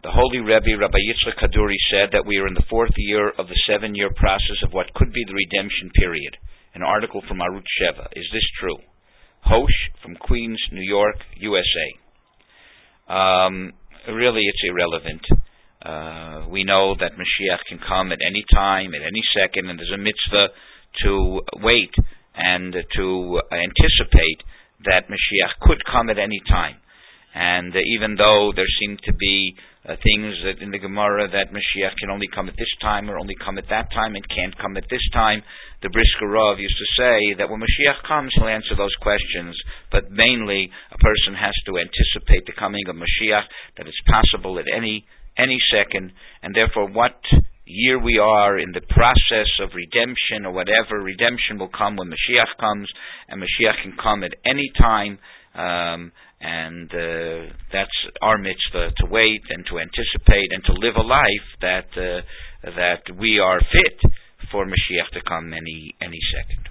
The Holy Rebbe, Rabbi Yitzchak Kaduri, said that we are in the 4th year of the 7-year process of what could be the redemption period. An article from Arutz Sheva. Is this true? Hosh from Queens, New York, USA. Really, it's irrelevant. We know that Mashiach can come at any time, at any second, and there's a mitzvah to wait and to anticipate that Mashiach could come at any time. And even though there seem to be things that in the Gemara that Mashiach can only come at this time or only come at that time and can't come at this time, the Brisker Rav used to say that when Mashiach comes, he'll answer those questions. But mainly, a person has to anticipate the coming of Mashiach, that it's possible at any second, and therefore what year we are in the process of redemption or whatever, redemption will come when Mashiach comes, and Mashiach can come at any time. And that's our mitzvah, to wait and to anticipate and to live a life that we are fit for Mashiach to come any second.